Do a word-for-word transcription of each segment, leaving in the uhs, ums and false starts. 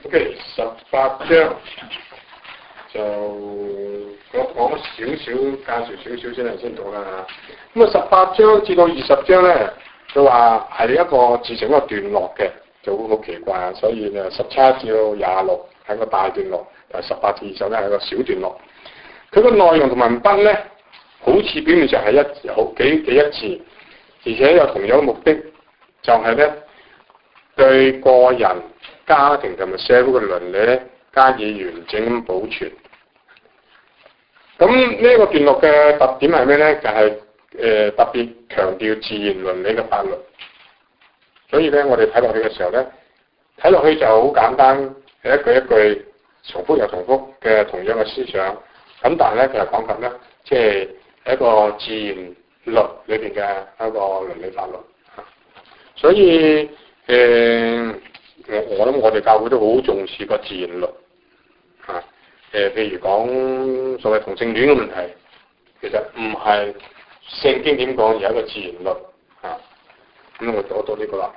OK， 十八章就我講少少介紹少少先嚟先到啦。咁啊，十八章至到二十章咧，就話係一個自成一個段落嘅，就會好奇怪啊。所以誒，十七至到廿六係個大段落，但係十八至二十咧係個小段落。佢個內容同文筆咧，好似表面上係一好幾幾一致，而且有同樣嘅目的，就係、是、咧對個人、家庭同埋社會嘅倫理咧加以完整咁保存。咁呢一個段落嘅特點係咩咧？就係、是、誒、呃、特別強調自然倫理嘅法律。所以咧，我哋睇落去嘅時候咧，睇落去就好簡單，係一句一句重複又重複嘅同樣嘅思想。咁但係咧，佢係講緊咧，即係一個自然律裏邊嘅一個倫理法律。所以誒、呃，我我諗我哋教會都好重視個自然律。嚇、啊、誒，譬如講所謂同性戀嘅問題，其實唔係聖經點講，而係一個自然律。嚇、啊，咁我講到呢個啦。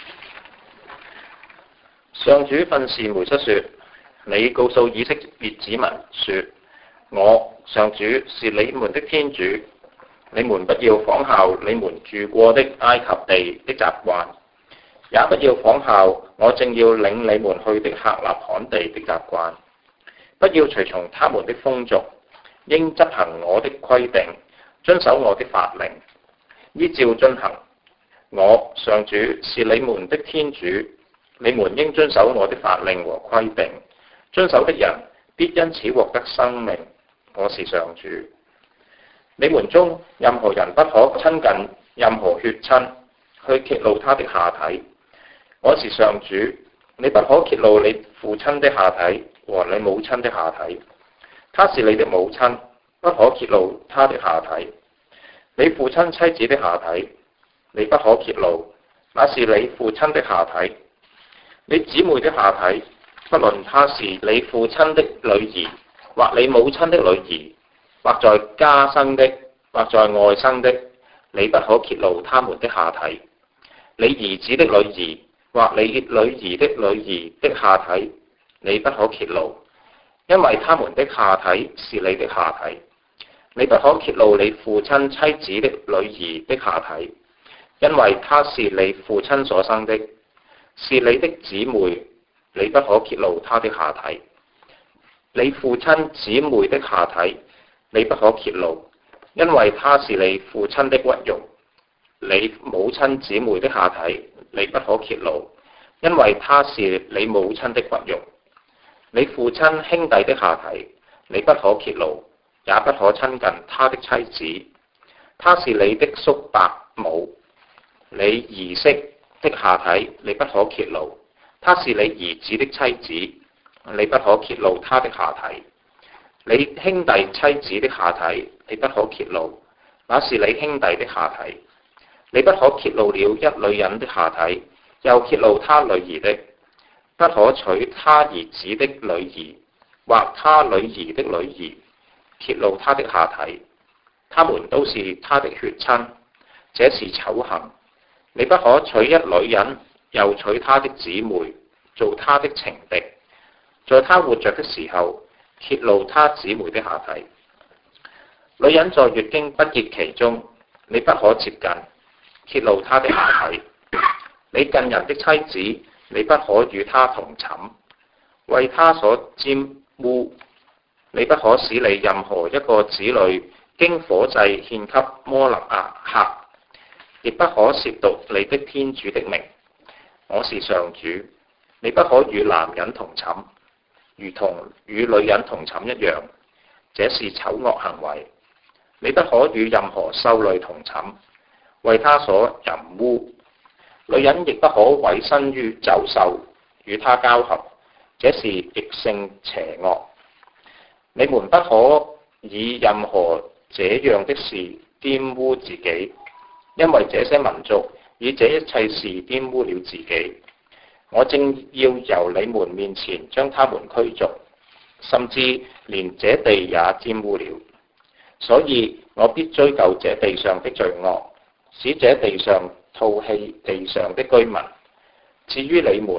上主訓示梅瑟說：你告訴以色列子民說，我上主是你們的天主，你們不要仿效你們住過的埃及地的習慣，也不要仿效我正要領你們去的客納罕地的習慣，不要隨從他們的風俗，應執行我的規定，遵守我的法令，依照遵行。我上主是你們的天主，你們應遵守我的法令和規定，遵守的人必因此獲得生命。我是上主。你們中任何人不可親近任何血親，去揭露他的下體。我是上主。你不可揭露你父親的下體和你母親的下體，他是你的母親，不可揭露他的下體。你父親妻子的下體，你不可揭露，那是你父親的下體。你姊妹的下體，不論她是你父親的女兒，或你母親的女兒，或在家生的，或在外生的，你不可揭露他們的下體。你兒子的女兒，或你女兒的女兒的下體，你不可揭露，因為他們的下體是你的下體。你不可揭露你父親妻子的女兒的下體，因為她是你父親所生的，是你的姊妹，你不可揭露她的下體。你父親姊妹的下體，你不可揭露，因為她是你父親的骨肉。你母親姊妹的下體，你不可揭露，因為她是你母親的骨肉。你父親兄弟的下體，你不可揭露，也不可親近他的妻子。她是你的叔伯母。你兒媳的下體，你不可揭露，她是你兒子的妻子。你不可揭露他的下體。你兄弟妻子的下體，你不可揭露，那是你兄弟的下體。你不可揭露了一女人的下體，又揭露他女兒的，不可娶他兒子的女兒，或他女兒的女兒，揭露他的下體。他們都是他的血親，這是醜行。你不可娶一女人，又娶她的姊妹，做她的情敵。在他活着的時候，揭露他姊妹的下體。女人在月經不潔期中，你不可接近，揭露他的下體。你近人的妻子，你不可與他同寢，為他所沾污。你不可使你任何一個子女經火祭獻給摩勒亞克，亦不可褻瀆你的天主的名。我是上主。你不可與男人同寢，如同與女人同寢一樣，這是醜惡行為。你不可與任何獸類同寢，為他所淫污。女人亦不可委身於走獸，與他交合，這是逆性邪惡。你們不可以任何這樣的事玷污自己，因為這些民族以這一切事玷污了自己。我正要由你們面前將他們驅逐，甚至連這地也玷污了。所以我必追究這地上的罪惡，使這地上吐氣地上的居民。至於你們，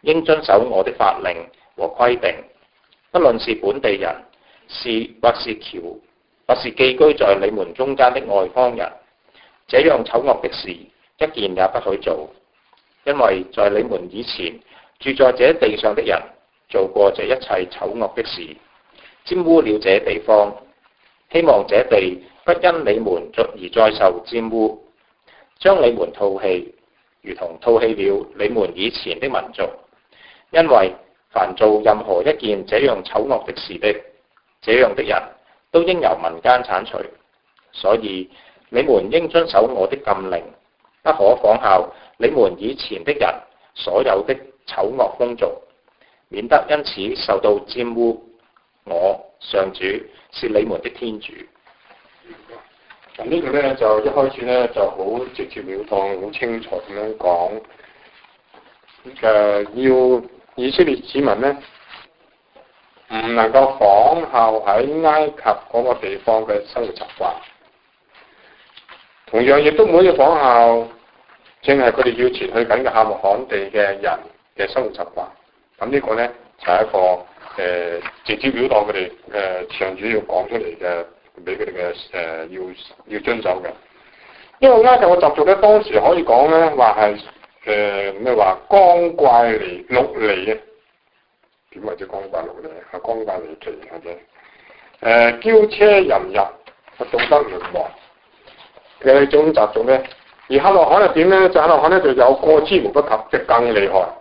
應遵守我的法令和規定，不論是本地人，是或是僑，或是寄居在你們中間的外邦人，這樣醜惡的事一件也不許做，因為在你們以前住在這地上的人做過這一切醜惡的事，沾污了這地方，希望這地不因你們而再受沾污，將你們吐棄，如同吐棄了你們以前的民族。因為凡做任何一件這樣醜惡的事的，這樣的人都應由民間剷除。所以你們應遵守我的禁令，不可仿效你們以前的人所有的醜惡風俗，免得因此受到沾污。我上主是你們的天主。 咁呢個咧就一開始咧就好直接了當、好清楚咁樣講，誒、呃、要以色列子民咧唔能夠仿效喺埃及嗰個地方嘅生活習慣，同樣亦都唔可以仿效正係佢哋要前去緊嘅亞穆罕地嘅人嘅生活習慣。咁呢個咧就係、是、一個誒、呃、直接了當佢哋誒上主要講出嚟嘅。俾佢哋嘅誒要要遵守嘅，因為埃及嘅習俗咧，當時可以講咧話係誒咩話光怪離陸離嘅，點為之光怪陸離啊？光怪離奇或者誒驕奢淫逸、道德淪亡嘅呢種習俗咧，而哈諾罕係點咧？就哈諾罕咧就有過之無不及，即係更厲害。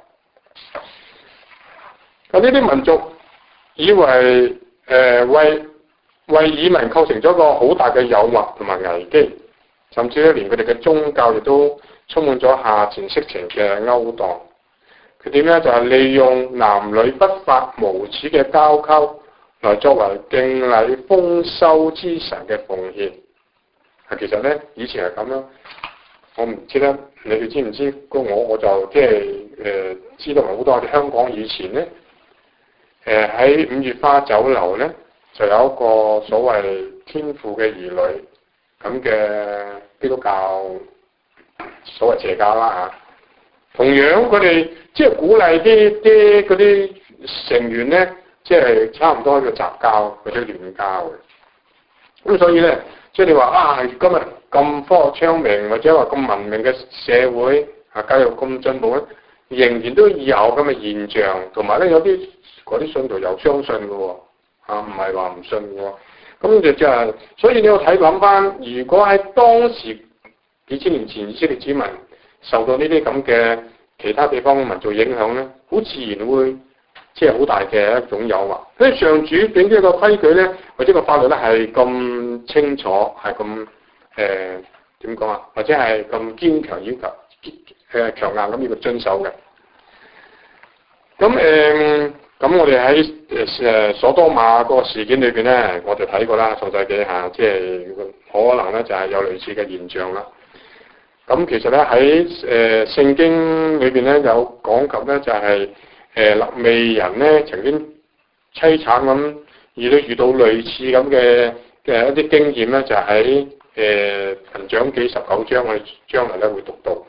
咁呢啲民族以為誒、呃、為為移民構成咗一個好大嘅誘惑同埋危機，甚至咧連佢哋嘅宗教亦都充滿咗下賤色情嘅勾當。佢點咧就係、是、利用男女不法無恥嘅交媾來作為敬禮豐收之神嘅奉獻。係其實咧以前係咁樣，我唔知咧你哋知唔知？我我就即係誒知道好多喺香港以前咧誒喺五月花酒樓咧。就有一個所謂天父嘅兒女咁嘅基督教所謂邪教啦嚇，同樣佢哋即係鼓勵啲啲嗰啲成員咧，即係差唔多喺度雜交或者亂交嘅。咁所以咧，即係你話啊，今日咁科學昌明或者話咁文明嘅社會啊，教育咁進步咧，仍然都有咁嘅現象，同埋咧有啲嗰啲信徒又相信嘅喎。啊，唔係話唔信喎，咁就即係，所以你要睇諗翻，如果喺當時幾千年前以色列子民受到呢啲咁嘅其他地方嘅民族影響咧，好自然會即係好大嘅一種誘惑。所以上主俾呢個規矩咧，或者個法律咧係咁清楚，係咁誒點講啊？或者係咁堅強要求誒強硬咁要遵守嘅。咁誒。呃咁我哋喺誒所多瑪嗰個事件裏邊咧，我就睇過啦，創世紀下，即係可能咧就係有類似嘅現象啦。咁其實咧喺誒聖經裏邊咧有講及咧就係誒肋未人咧曾經凄慘咁遇到遇到類似咁嘅嘅一啲經驗咧，就喺誒民長紀十九章，我哋將來咧會讀到。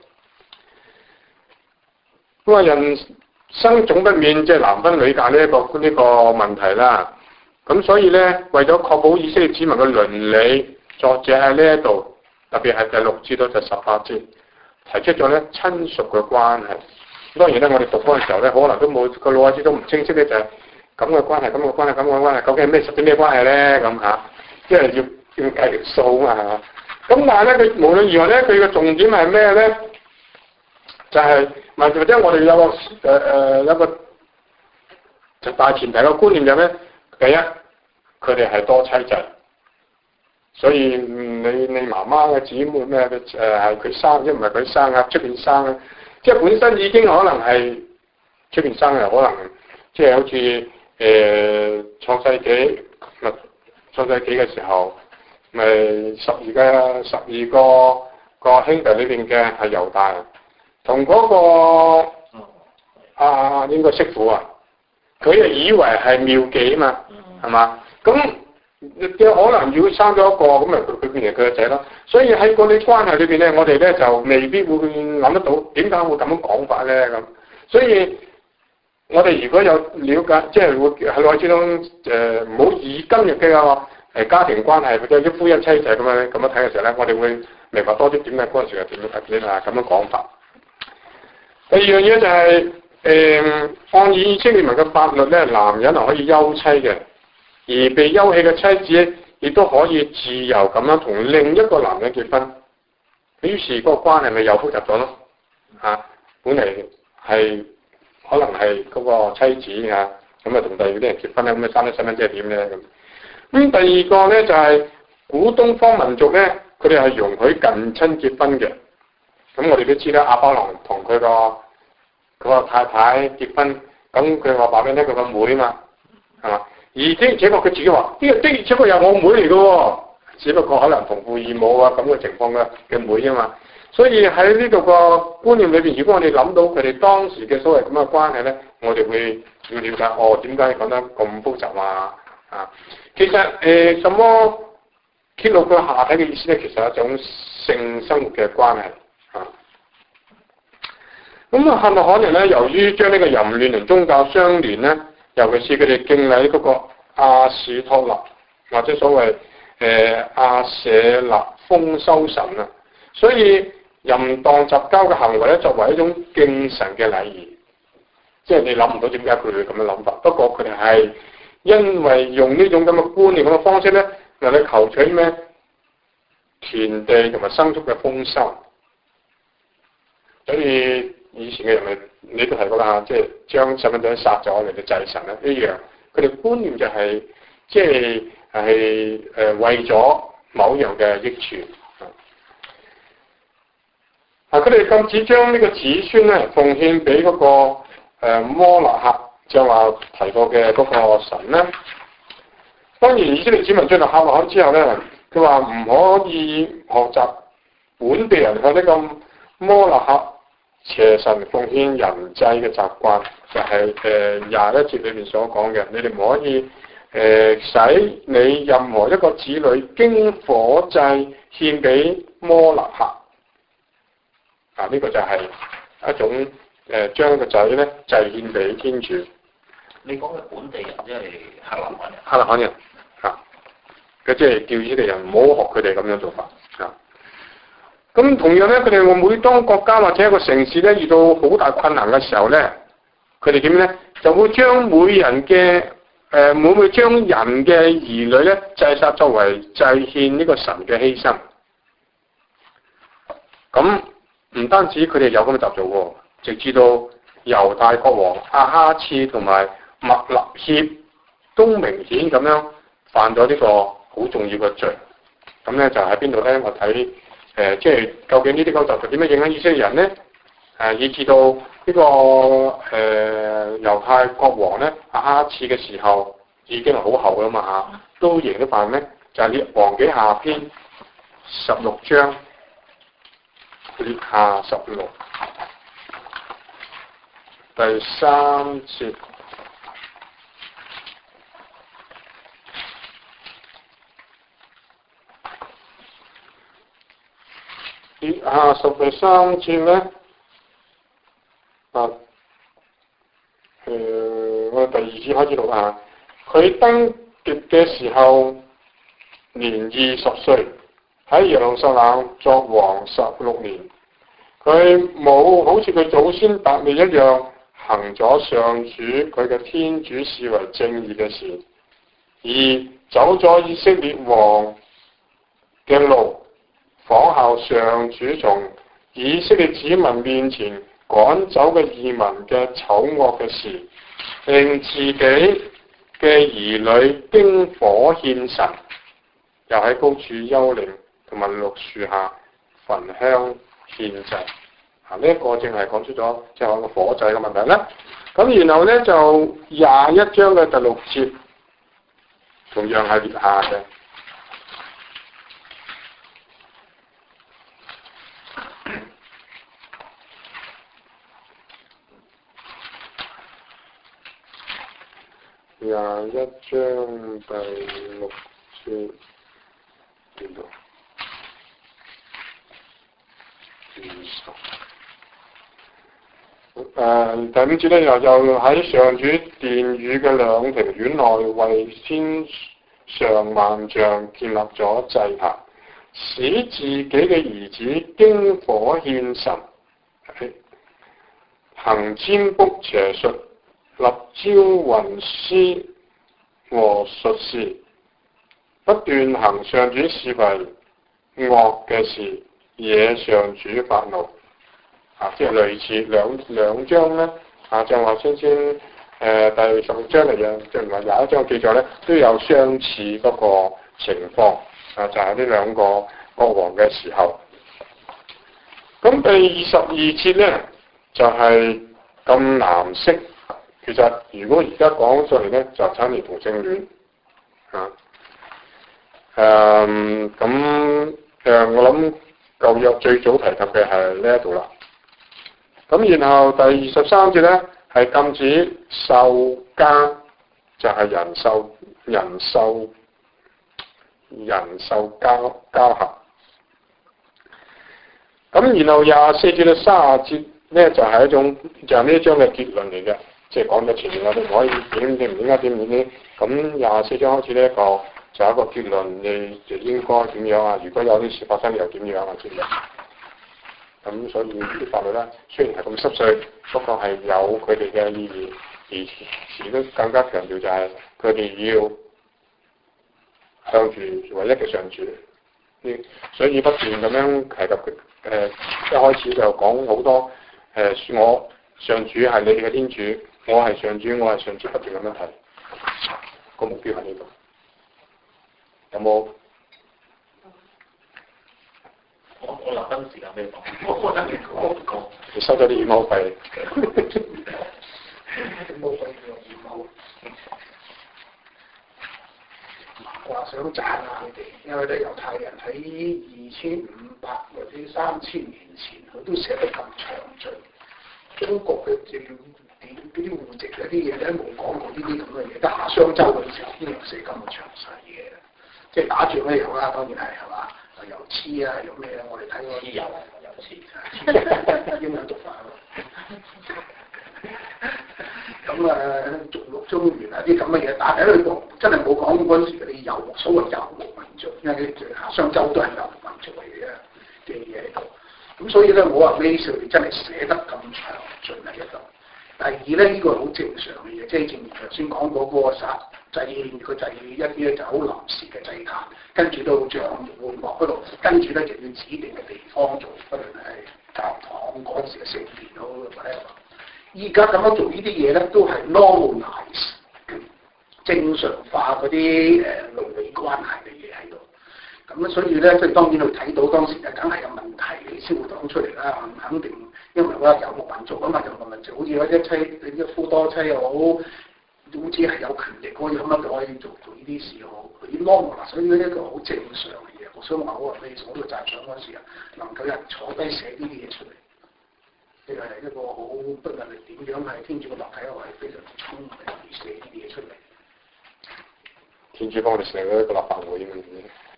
咁啊人生總不免即係男婚女嫁呢一個呢、這個問題啦，咁所以咧為咗確保以色列子民嘅倫理，作者喺呢一度特別係第六節到第十八節提出咗咧親屬嘅關係。當然咧我哋讀嗰陣時候咧，可能都冇個腦海都唔清晰咧，就係咁嘅關係，咁嘅關係，咁嘅關係，究竟係咩實質咩關係咧？咁嚇，即係要要計條數啊嘛。咁但係咧佢無論如何咧，佢嘅重點係咩咧？就係或者我哋有個誒誒、呃、有個就大前提嘅觀念就咩？第一，佢哋係多妻制，所以你你媽媽嘅姊妹咩嘅誒係佢生，一唔係佢生啊，出邊生啊，即係本身已經可能係出邊生嘅，可能即係好似誒、呃、創世紀咪創世紀嘅時候，咪十二嘅十二個個兄弟裏邊嘅係猶大。同嗰、那個啊應該媳婦啊，佢就以為係妙記啊嘛，係嘛？咁有可能如果生咗一個，咁咪佢佢變成佢嘅仔咯。所以喺嗰啲關係裏邊咧，我哋咧就未必會諗得到點解會咁樣講法咧咁。所以我哋如果有了解，即係會係攞呢種誒唔好以今日嘅誒家庭關係或者啲夫一妻制咁樣咁樣睇嘅時候咧，我哋會明白多啲點解嗰陣時係點樣點啊咁樣講法。第二樣嘢就係、是、誒、呃、按以色列民嘅法律咧，男人係可以休妻嘅，而被休棄嘅妻子咧，亦都可以自由咁樣同另一個男人結婚。於是嗰個關係咪又複雜咗咯？嚇、啊，本嚟係可能係嗰個妻子嚇，咁啊同第二啲人結婚咧，咁啊生啲細蚊仔係點咧咁？咁第二個咧就係、是、古東方民族咧，佢哋係容許近親結婚嘅。咁我哋都知啦，亞伯郎同佢個嗰個太太結婚，咁佢話話俾你聽佢個妹嘛，係嘛？而的而且確佢自己話，呢個的而且確又我妹嚟嘅喎，只不過可能同父異母啊咁嘅情況嘅嘅妹啊嘛。所以喺呢度個觀念裏邊，如果我哋諗到佢哋當時嘅所謂咁嘅關係咧，我哋會要了解哦，點解講得咁複雜啊？啊，其實誒、呃，什麼揭露佢下體嘅意思咧？其實係一種性生活嘅關係啊。咁啊，係咪可能咧？由於將呢個淫亂同宗教相連咧，尤其是佢哋敬禮嗰個亞史托勒，或者所謂誒亞舍勒豐收神啊，所以淫蕩雜交嘅行為咧，作為一種敬神嘅禮儀，即係你諗唔到點解佢會咁樣諗法。不過佢哋係因為用呢種咁嘅觀念咁嘅方式咧，嚟去求取咩田地同埋牲畜嘅豐收。所以以前嘅人咪你都提過啦，即係將細蚊仔殺咗嚟嘅祭神啦一樣。佢哋觀念就係、是、即係係誒為咗某樣嘅益處。啊！佢哋禁止將呢個子孫咧奉獻俾嗰個誒、呃、摩納克，就話提過嘅嗰個神咧。當然，以色列子民進入哈馬罕之後咧，佢話唔可以學習本地人向呢個摩納克邪神奉獻人祭嘅習慣，就係誒廿一節裏面所講嘅，你哋唔可以誒、呃、使你任何一個子女經火祭獻俾摩納克。啊！呢、這個就係一種誒、呃、將個仔咧祭獻俾天主。 你講嘅本地人即係克蘭罕人。 克蘭罕人嚇，佢即係叫以色列人唔好學佢哋咁樣做法嚇。咁、啊、同樣咧，佢哋每當國家或者一個城市咧遇到好大困難嘅時候咧，佢哋點咧就會將每人嘅誒、呃、會唔會將人嘅兒女咧祭殺作為祭獻呢個神嘅犧牲。咁唔單止佢哋有咁嘅習俗喎，直至到猶大國王亞哈次同埋麥勒協都明顯咁樣犯咗呢個好重要嘅罪。咁咧就喺邊度咧？我睇誒、呃，即係究竟呢啲個習俗點樣影響以色列人咧？誒、呃，以至到呢、這個誒、呃、猶太國王咧亞哈次嘅時候已經係好後啦嘛嚇，都贏咗犯咧，就係、是、列王紀下篇十六章。列下十六第三節，列下十第三節咧，啊，誒、呃，我第二節開始讀啊，佢登基嘅時候年二十歲。喺耶路撒冷作王十六年，佢冇好似佢祖先達味一樣行咗上主佢嘅天主視為正義嘅事，而走咗以色列王嘅路，仿效上主從以色列子民面前趕走嘅異民嘅醜惡嘅事，令自己嘅兒女經火獻神，又喺高處幽靈同埋綠樹下焚香獻祭，啊！呢、這、一個正係講出咗即係講個火祭嘅問題啦。咁然後咧就廿一章嘅第六節，同樣係列下嘅。廿一章第六節邊度？二十誒、呃、第五節咧又又喺上主殿宇嘅兩庭院內為天上萬象建立咗祭壇，使自己嘅兒子經火獻神，行占卜邪術、立招魂師和術士，不斷行上主視為惡嘅事，惹上主發怒。啊，即係類似兩兩章咧，啊，就話先先誒、呃、第十六章嚟嘅，即係唔係廿一章記載咧，都有相似嗰個情況，啊，就係呢兩個國王嘅時候。咁第二十二節咧，就係禁男色。其實如果而家講出嚟咧，就產業同性戀，啊，誒咁誒，我諗舊約最早提及嘅係呢一度啦。咁然後第二十三節咧係禁止獸交，就係、是、人獸人獸人獸交交合。咁然後廿四節到卅節咧就係、是、一種就係呢一章嘅結論嚟嘅，即係講咗前面我哋唔可以點點唔應該點點點。咁廿四章開始呢一個就係一個結論，你就應該點樣啊？如果有啲事發生又點樣啊？之類。咁所以啲法律咧，雖然係咁濕碎，不過係有佢哋嘅意義，而時都更加強調就係佢哋要向住唯一嘅上主。所以不斷咁樣提及誒、呃，一開始就講好多誒、呃，我上主係你哋嘅天主，我係上主，我係上主，不斷咁樣提，個目標喺呢度。有冇？ 我我留翻時間俾你講，我覺得你講講， 你收咗啲掩口費。 冇費用掩口。話想賺啊佢哋，因為啲猶太人喺二千五百或者三千年前，佢都寫得咁詳盡。中國嘅政典嗰啲戶籍嗰啲嘢咧，冇講過呢啲咁嘅嘢。得夏商周嘅時候，邊有寫咁嘅詳細嘢？即係打仗咧有啦，當然係係嘛。油黐啊，有咩啊？我哋睇過啲油啊，油黐，英文讀法咯。咁啊，逐鹿中原啊，啲咁嘅嘢，但係喺度真係冇講嗰陣時嗰啲遊，所謂遊牧民族，因為啲商周都係遊牧民族嚟嘅嘅嘢喺度。咁所以咧，我話呢書真係寫得咁詳盡喺度。第二咧，呢、這個好正常嘅嘢，即係正如頭先講嗰個殺祭個祭一啲咧就好臨時嘅祭壇，跟住到帳會幕嗰度，跟住咧就要指定嘅地方做，不論係教堂嗰陣時嘅聖殿好或者。依家咁樣做呢啲嘢咧，都係 normalize 正常化嗰啲誒鄰里關係嘅嘢喺度。咁所以咧，即係當然佢睇到當時就梗係有問題，你先會講出嚟啦。唔肯定，因為嗰個遊牧民族啊嘛，遊牧民族好似嗰一妻一夫多妻又好，總之係有權力可以咁樣就可以做做呢啲事好。佢 normal 所以呢一個好正常嘅嘢。我想話我話你我都讚賞嗰時啊，能夠有人坐低寫呢啲嘢出嚟。呢個係一個好不論係點樣係天主嘅立體，我係非常之聰明地寫啲嘢出嚟。 天主幫我哋寫咗一個立法會咁樣。